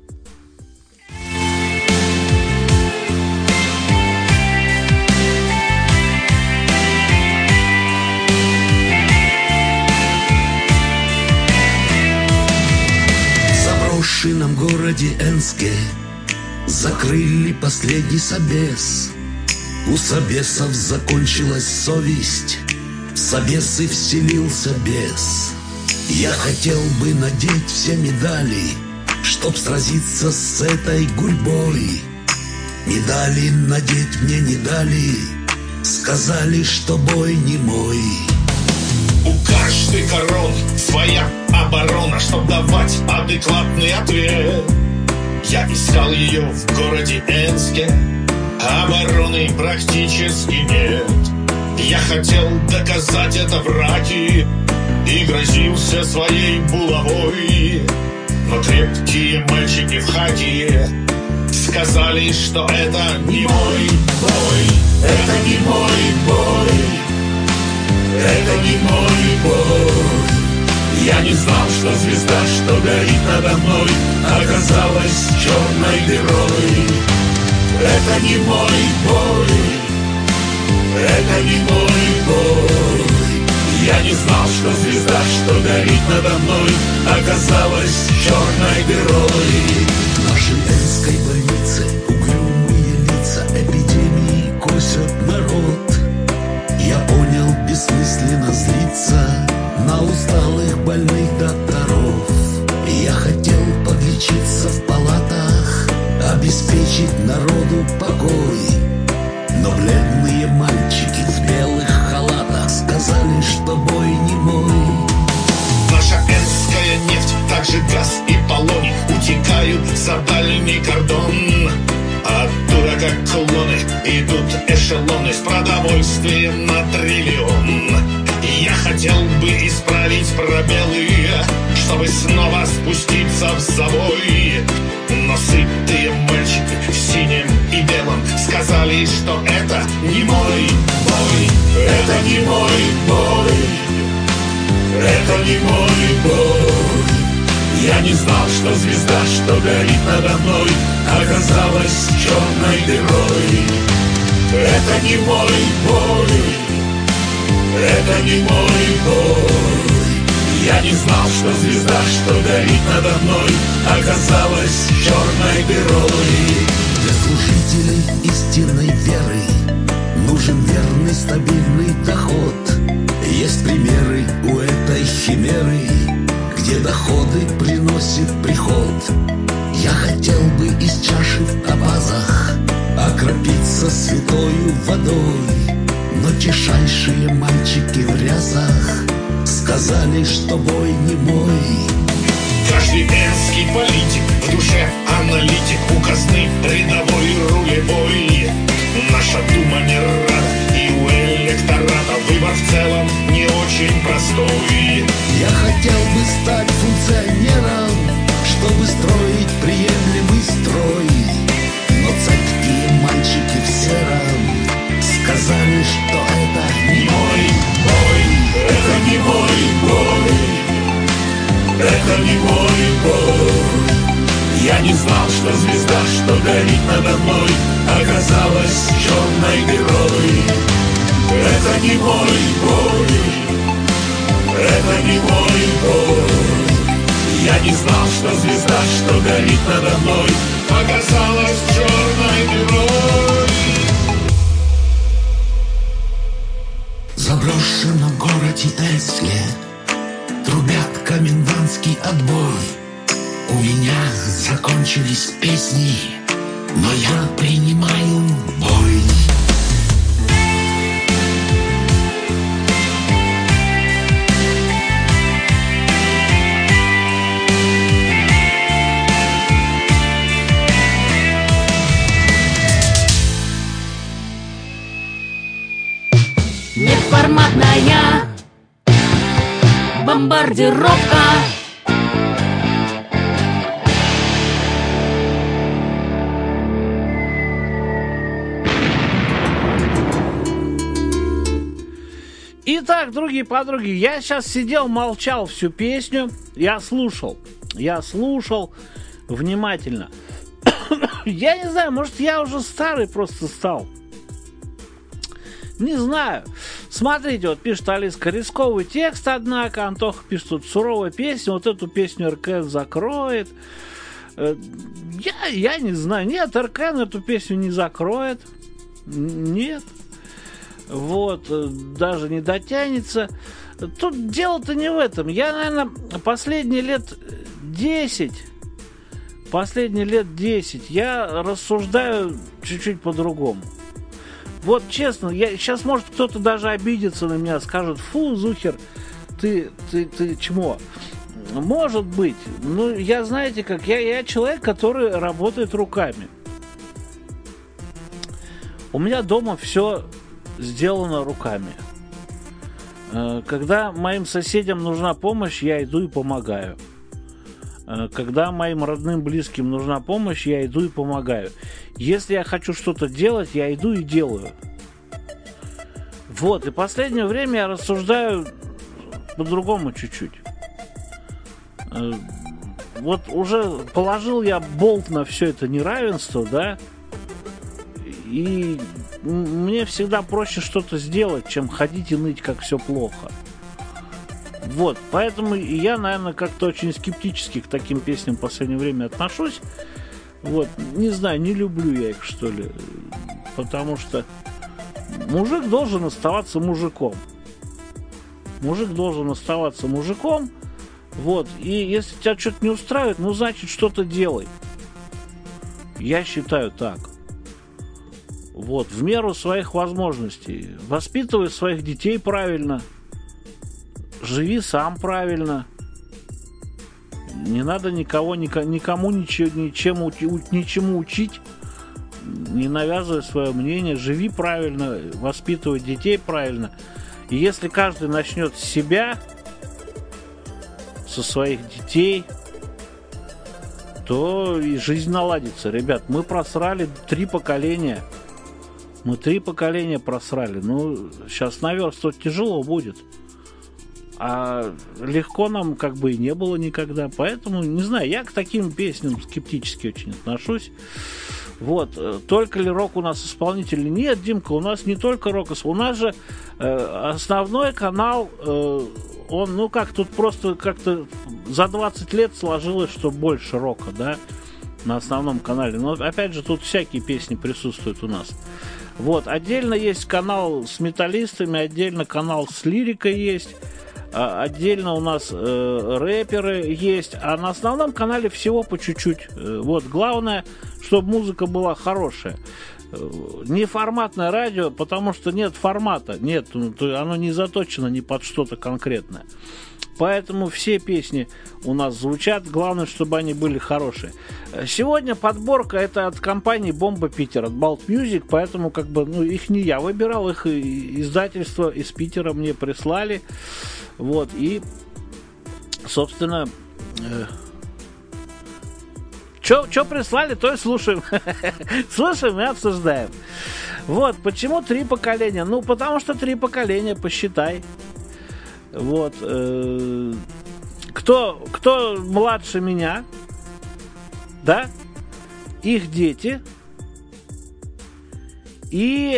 В заброшенном городе Энске Закрыли последний собес. У собесов закончилась совесть, в собесы вселился бес. Я хотел бы надеть все медали, чтоб сразиться с этой гурьбой. Медали надеть мне не дали, сказали, что бой не мой. У каждой короны своя оборона, чтоб давать адекватный ответ. Я искал ее в городе Энске, обороны практически нет. Я хотел доказать это враги и грозился своей булавой. Но крепкие мальчики в хаке сказали, что это не мой бой. Это не мой бой. Это не мой бой. Я не знал, что звезда, что горит надо мной, оказалась черной дырой. Это не мой бой. Это не мой бой. Я не знал, что звезда, что горит надо мной, оказалась черной дырой. В нашей Энской больнице угрюмые лица эпидемии косят народ. Я понял, бессмысленно злиться на усталых больных докторов. Я хотел подлечиться в палатах, обеспечить народу покой. Но бледные мальчики в белых халатах сказали, что бой не мой. Наша энская нефть, также газ и полоний утекают за дальний кордон. Оттуда, как клоны, идут эшелоны с продовольствием на триллион. Я хотел бы исправить пробелы, чтобы снова спуститься в забой. Но сытые мальчики в синем и белом сказали, что это не мой бой. Это не мой бой. Это не мой бой. Я не знал, что звезда, что горит надо мной, оказалась черной дырой. Это не мой бой. Это не мой бой. Я не знал, что звезда, что горит надо мной, оказалась черной дырой. Для служителей истинной веры нужен верный стабильный доход. Есть примеры у этой химеры, где доходы приносит приход. Я хотел бы из чаши в абазах окропиться святою водой. Но тишайшие мальчики в рясах сказали, что бой не мой. Каждый энский политик, в душе аналитик, у казны рядовой рулевой. Наша дума не рада, и у электората выбор в целом не очень простой. Я хотел бы стать функционером, чтобы строить приемлемый строй. Но цепкие мальчики в сером сказали, что это не мой бой. Это не мой бой. Это не мой бой. Я не знал, что звезда, что горит надо мной, оказалась черной дырой. Это не мой бой. Это не мой бой. Я не знал, что звезда, что горит надо мной, оказалась черной дырой. В заброшенном городе Энске трубят комендантский отбой. У меня закончились песни, но я принимаю бой. Неформатная бомбардировка. Итак, другие подруги, я сейчас сидел, молчал всю песню, я слушал внимательно. Я не знаю, может, я уже старый просто стал. Не знаю. Смотрите, вот пишет Алиска, рисковый текст, однако. Антоха пишет, тут суровая песня. Вот эту песню РКС закроет. Я не знаю. Нет, РКН эту песню не закроет. Нет. Вот. Даже не дотянется. Тут дело-то не в этом. Я, наверное, последние лет 10 я рассуждаю чуть-чуть по-другому. Вот честно, сейчас, может, кто-то даже обидится на меня, скажет: фу, Зухер, ты чмо. Может быть. Ну, я, знаете как, я человек, который работает руками. У меня дома все сделано руками. Когда моим соседям нужна помощь, я иду и помогаю. Когда моим родным, близким нужна помощь, я иду и помогаю. Если я хочу что-то делать, я иду и делаю. Вот, и в последнее время я рассуждаю по-другому чуть-чуть. Вот уже положил я болт на все это неравенство, да, и мне всегда проще что-то сделать, чем ходить и ныть, как все плохо. Вот, поэтому я, наверное, как-то очень скептически к таким песням в последнее время отношусь. Вот, не знаю, не люблю я их, что ли, потому что мужик должен оставаться мужиком. Мужик должен оставаться мужиком, вот, и если тебя что-то не устраивает, ну, значит, что-то делай. Я считаю так. Вот, в меру своих возможностей. Воспитывай своих детей правильно. Живи сам правильно. Не надо никому ничему учить. Не навязывай свое мнение. Живи правильно, воспитывай детей правильно. И если каждый начнет с себя, со своих детей, то и жизнь наладится. Ребят, мы просрали 3 поколения. Мы 3 поколения просрали. Ну, сейчас наверстывать тяжело будет. А легко нам как бы и не было никогда. Поэтому, не знаю, я к таким песням скептически очень отношусь. Вот. Только ли рок у нас исполнитель? Нет, Димка, у нас не только рок. У нас же основной канал, он, ну как, тут просто как-то за 20 лет сложилось, что больше рока, да, на основном канале. Но опять же, тут всякие песни присутствуют у нас. Вот. Отдельно есть канал с металлистами, отдельно канал с лирикой есть. Отдельно у нас рэперы есть, а на основном канале всего по чуть-чуть. Вот, главное, чтобы музыка была хорошая. Не форматное радио, потому что нет формата, нет, оно не заточено ни под что-то конкретное. Поэтому все песни у нас звучат, главное, чтобы они были хорошие. Сегодня подборка это от компании Бомба Питер, от Balt Music, поэтому как бы, ну, их не я выбирал, их издательство из Питера мне прислали. Вот, и, собственно, что прислали, то и слушаем. Слушаем и обсуждаем. Вот, почему 3 поколения? Ну, потому что 3 поколения, посчитай. Вот, кто младше меня, да, их дети и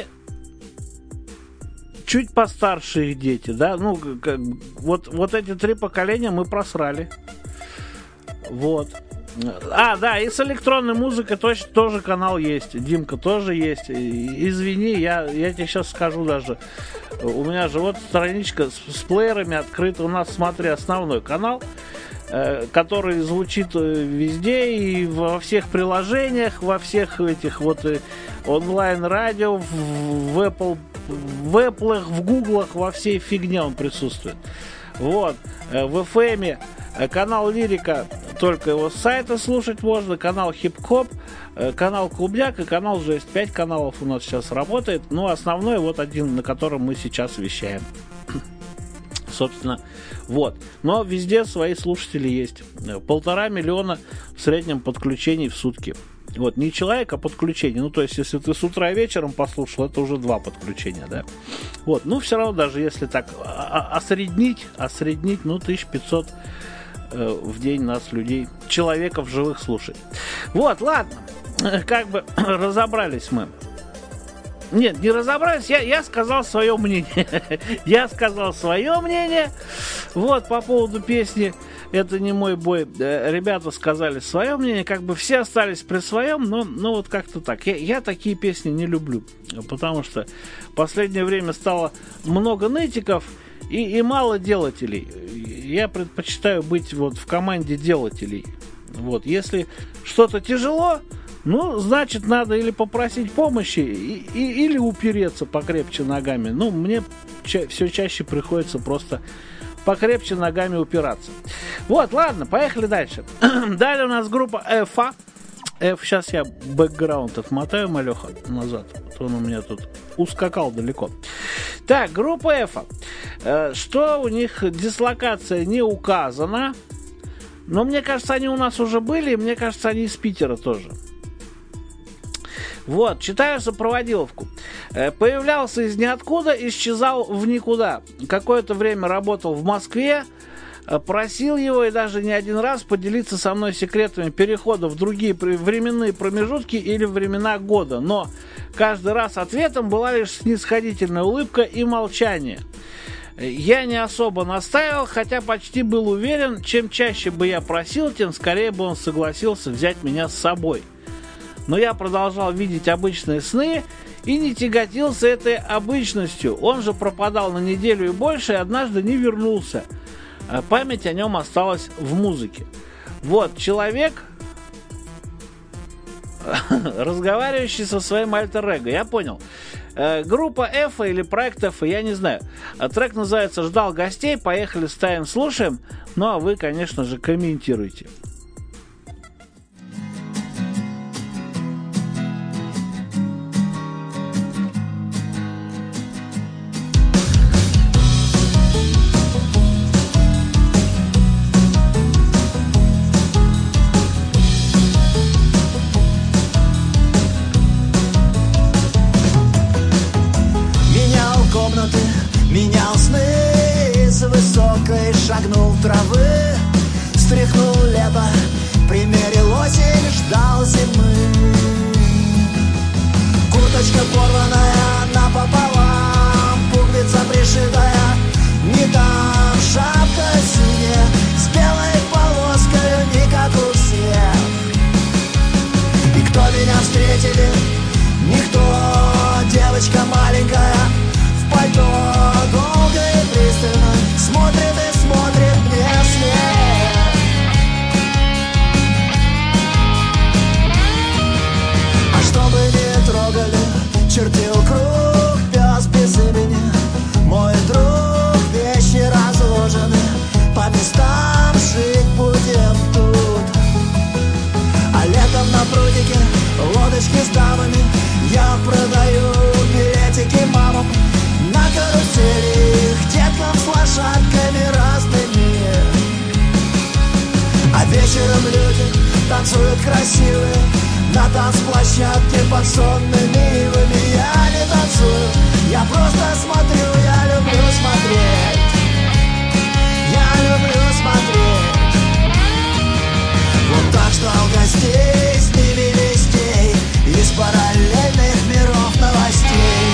чуть постарше их дети, да, ну, вот эти 3 поколения мы просрали. Вот. Да, и с электронной музыкой тоже канал есть. Димка тоже есть. Извини, я тебе сейчас скажу даже. У меня же вот страничка с плеерами открыта. У нас, смотри, основной канал, который звучит везде и во всех приложениях, во всех этих вот онлайн-радио, в Apple, в Гуглах, во всей фигне он присутствует. Вот. В FM канал Лирика, только его с сайта слушать можно, канал Хип-Хоп, канал Клубняк и канал Жесть. 5 каналов у нас сейчас работает, но основной вот один, на котором мы сейчас вещаем. Собственно, вот. Но везде свои слушатели есть. 1,5 миллиона в среднем подключений в сутки. Вот, не человек, а подключение. Ну, то есть, если ты с утра и вечером послушал, это уже 2 подключения, да. Вот, ну, все равно, даже если так осреднить, ну, 1500 в день нас, людей, человеков живых слушает. Вот, ладно, как бы разобрались мы. Нет, не разобрались, я сказал свое мнение. Я сказал свое мнение. Вот, по поводу песни «Это не мой бой». Ребята сказали свое мнение, как бы все остались при своем, но вот как-то так. Я такие песни не люблю, потому что в последнее время стало много нытиков и мало делателей. Я предпочитаю быть вот в команде делателей. Вот, если что-то тяжело, ну, значит, надо или попросить помощи, или упереться покрепче ногами. Ну, мне все чаще приходится просто покрепче ногами упираться. Вот, ладно, поехали дальше. Далее у нас группа Эфа. Сейчас я бэкграунд отмотаю, малеха, назад. Он у меня тут ускакал далеко. Так, группа Эфа. Что у них дислокация не указана. Но мне кажется, они у нас уже были, и мне кажется, они из Питера тоже. Вот, читаю сопроводиловку. Появлялся из ниоткуда, исчезал в никуда. Какое-то время работал в Москве, просил его и даже не один раз поделиться со мной секретами перехода в другие временные промежутки или времена года. Но каждый раз ответом была лишь снисходительная улыбка и молчание. Я не особо настаивал, хотя почти был уверен, чем чаще бы я просил, тем скорее бы он согласился взять меня с собой. Но я продолжал видеть обычные сны и не тяготился этой обычностью. Он же пропадал на неделю и больше, и однажды не вернулся. Память о нем осталась в музыке. Вот, человек, разговаривающий со своим альтер-эго, я понял. Группа Эфа или проект Эфа, я не знаю. Трек называется «Ждал гостей», поехали, ставим, слушаем. Ну, а вы, конечно же, комментируйте. Менял сны, с высокой шагнул травы, стряхнул лето, примерил осень, ждал зимы. Курточка порванная напополам, пуговица пришитая, не там шапка синяя, с белой полоской, не как у всех. И кто меня встретили? Никто, девочка маленькая, в пальто долго и пристально смотрит и смотрит мне вслед. А чтобы не трогали, чертил круг, пес без имени. Мой друг, вещи разложены по местам, жить будем тут. А летом на прудике лодочки с дамами я продаю билетики мамам. На карусели к деткам с лошадками разными. А вечером люди танцуют красивые на танцплощадке под сонными ивами. Я не танцую, я просто смотрю, я люблю смотреть. Я люблю смотреть. Вот так ждал гостей, с ними вестей из параллельных миров новостей.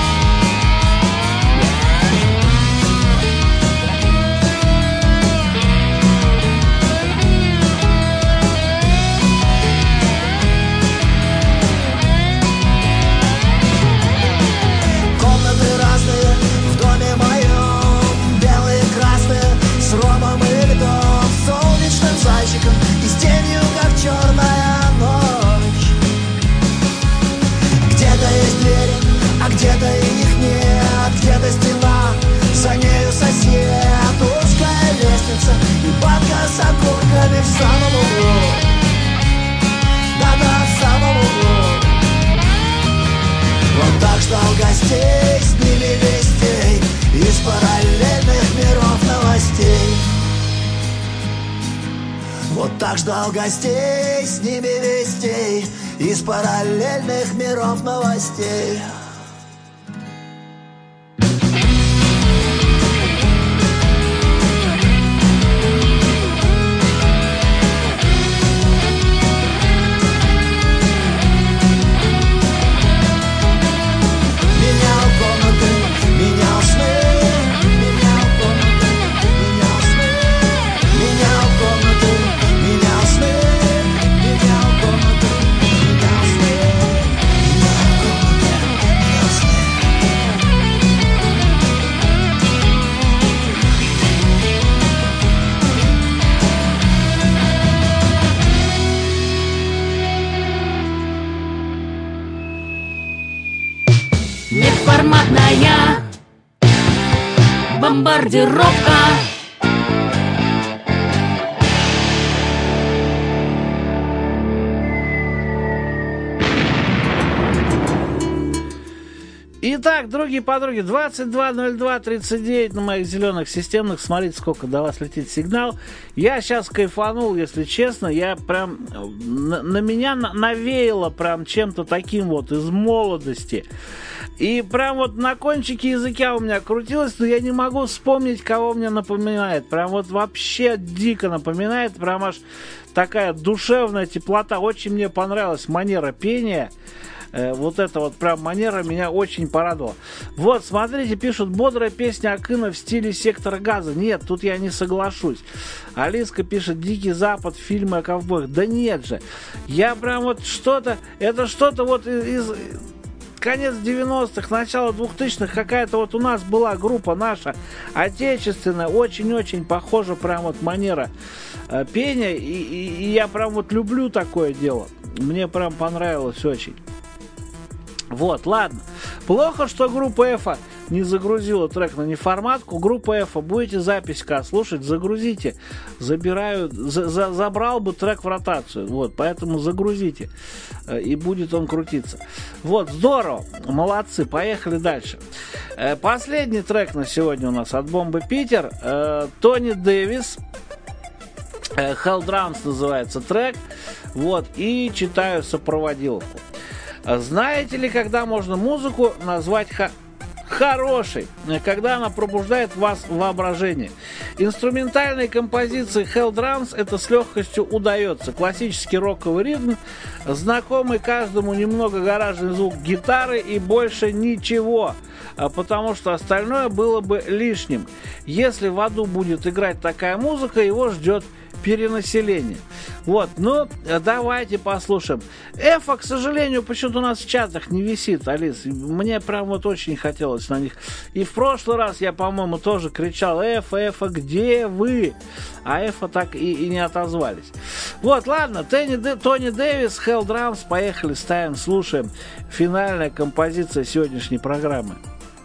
В доме моем белые и красные, с ромом и льдом, солнечным зайчиком и с тенью, как черная ночь. Где-то есть двери, а где-то их нет, где-то стена, за нею сосед, узкая лестница и банка с окурками в самом углу. Да-да, в самом углу. Вот так ждал гостей, с ними вестей из параллельных миров новостей. Вот так ждал гостей, с ними вестей из параллельных миров новостей. неформатная бомбардировка. Итак, другие подруги, 22:02:39 на моих зеленых системных. Смотрите, сколько до вас летит сигнал. Я сейчас кайфанул, если честно. Я прям... На меня навеяло прям чем-то таким вот из молодости. И прям вот на кончике языка у меня крутилось, но я не могу вспомнить, кого мне напоминает. Прям вот вообще дико напоминает. Прям аж такая душевная теплота. Очень мне понравилась манера пения. Вот эта вот прям манера меня очень порадовала. Вот, смотрите, пишут, бодрая песня Акына в стиле «Сектора газа». Нет, тут я не соглашусь. Алиска пишет, «Дикий Запад», фильмы о ковбоях. Да нет же. Я прям вот что-то... Это что-то вот из... Конец 90-х, начало 2000-х, какая-то вот у нас была группа наша, отечественная, очень-очень похожа прям вот манера пения. И я прям вот люблю такое дело. Мне прям понравилось очень. Вот, ладно. Плохо, что группа Эфа не загрузила трек на неформатку. Группа Эфа, будете запись слушать, загрузите. Забираю, забрал бы трек в ротацию. Вот, поэтому загрузите. И будет он крутиться. Вот, здорово. Молодцы, поехали дальше. Последний трек на сегодня у нас от Бомбы Питер. Тони Дэвис. Hell Drums называется трек. Вот, и читаю сопроводиловку. Знаете ли, когда можно музыку назвать хорошей? Когда она пробуждает в вас воображение. Инструментальные композиции Hell Drums это с легкостью удается. Классический роковый ритм, знакомый каждому немного гаражный звук гитары и больше ничего. Потому что остальное было бы лишним. Если в аду будет играть такая музыка, его ждет перенаселение. Вот, ну, давайте послушаем. Эфа, к сожалению, почему-то у нас в чатах не висит, Алис. Мне прям вот очень хотелось на них. И в прошлый раз я, по-моему, тоже кричал: Эфа, где вы? А Эфа так и не отозвались. Вот, ладно, Тони Дэвис, Hell Drums, поехали, ставим, слушаем. Финальная композиция сегодняшней программы.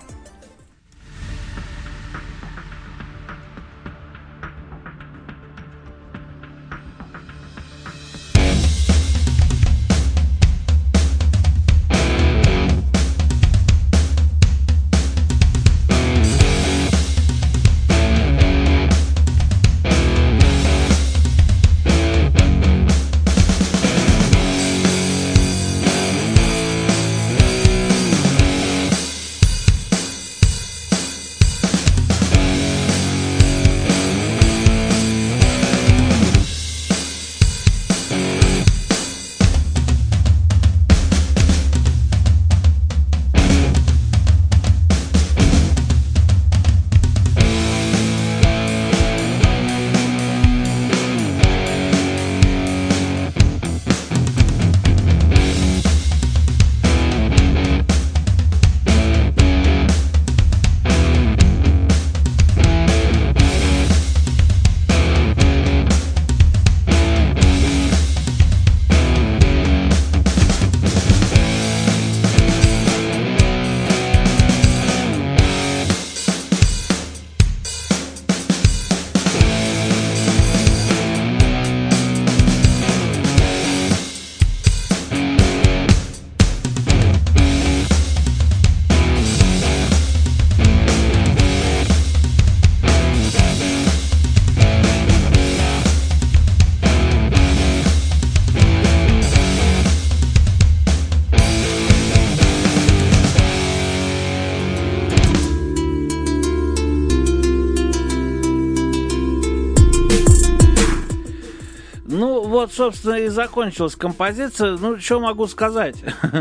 Вот, собственно, и закончилась композиция. Ну, что могу сказать?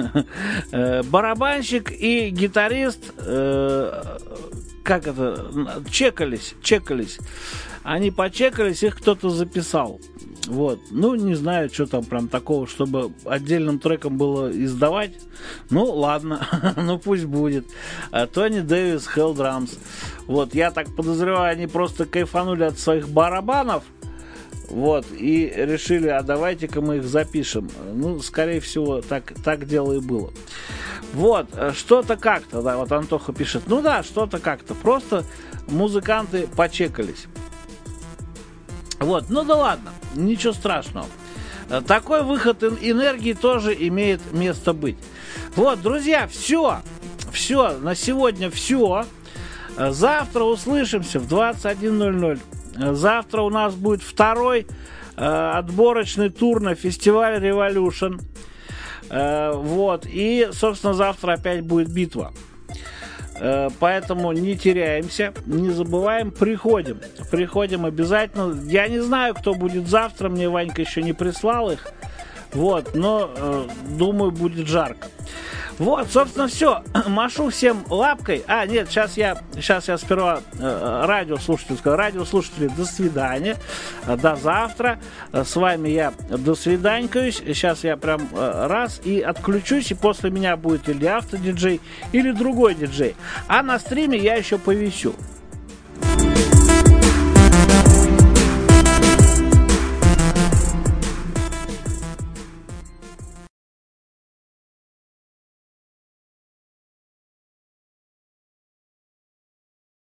Барабанщик и гитарист, как это, чекались. Они почекались, их кто-то записал. Вот. Ну, не знаю, что там прям такого, чтобы отдельным треком было издавать. Ну, ладно, ну пусть будет. Тони Дэвис, Hell Drums. Вот, я так подозреваю, они просто кайфанули от своих барабанов. Вот, и решили, а давайте-ка мы их запишем. Ну, скорее всего, так дело и было. Вот, что-то как-то, да, вот Антоха пишет. Ну да, что-то как-то. Просто музыканты почекались. Вот, ну да ладно, ничего страшного. Такой выход энергии тоже имеет место быть. Вот, друзья, все, на сегодня все. Завтра услышимся в 21:00. Завтра у нас будет второй отборочный тур на фестиваль Revolution. Вот, и, собственно, завтра опять будет битва. Поэтому не теряемся, не забываем, приходим обязательно. Я не знаю, кто будет завтра, мне Ванька еще не прислал их, вот, но думаю, будет жарко. Вот, собственно, все. Машу всем лапкой. Нет, сейчас я сперва радиослушателю скажу. Радиослушатели, до свидания. До завтра. С вами я до свиданькаюсь. Сейчас я прям раз и отключусь, и после меня будет или автодиджей, или другой диджей. А на стриме я еще повещу.